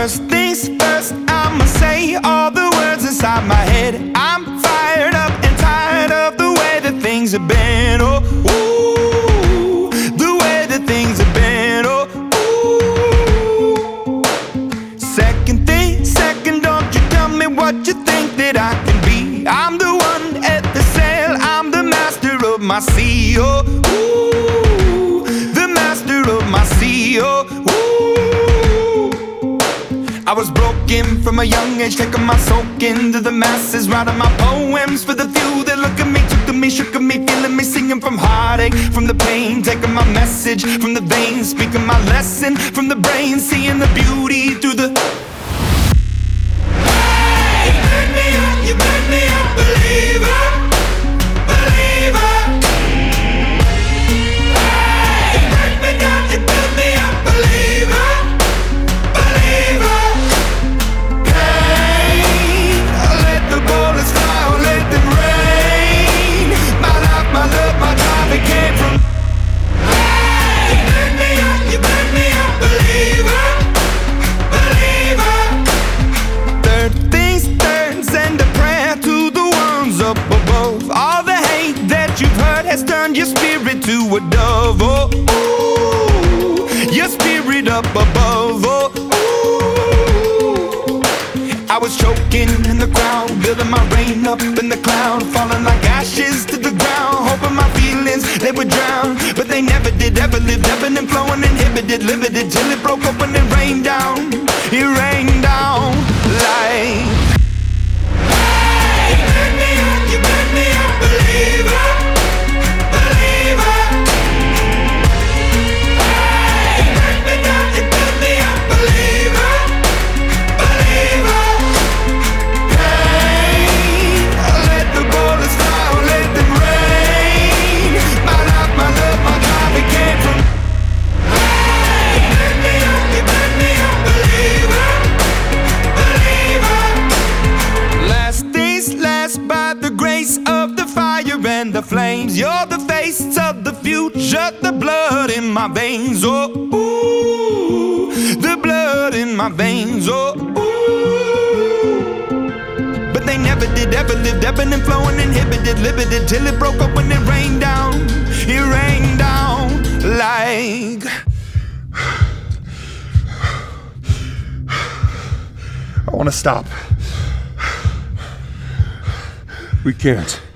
First things first, I'ma say all the words inside my head. I'm fired up and tired of the way that things have been. Oh, ooh, the way that things have been. Oh, ooh. Second, don't you tell me what you think that I can be. I'm the one at the sail, I'm the master of my sea. Oh, ooh, the master of my sea. Oh, ooh. I was broken from a young age, taking my soak into the masses, writing my poems for the few that look at me, took to me, shook at me, feeling me, singing from heartache, from the pain, taking my message from the veins, speaking my lesson from the brain, seeing the beauty through the. Hey, you made me a believer, believer. Hey, you break me down, you build me up, believer. Has turned your spirit to a dove. Oh, ooh, your spirit up above. Oh, ooh. I was choking in the crowd, building my rain up in the cloud, falling like ashes to the ground, hoping my feelings they would drown, but they never did. Ever lived, ebbing and flowing, inhibited, limited, till it broke open and rained down. It rained down like. Hey, you made me a believer. And the flames, you're the face of the future, the blood in my veins. Oh, ooh, the blood in my veins. Oh, ooh. But they never did, ever lived, ebbing and flowing, inhibited, limited, till it broke up when it rained down. It rained down like. I want to stop. We can't.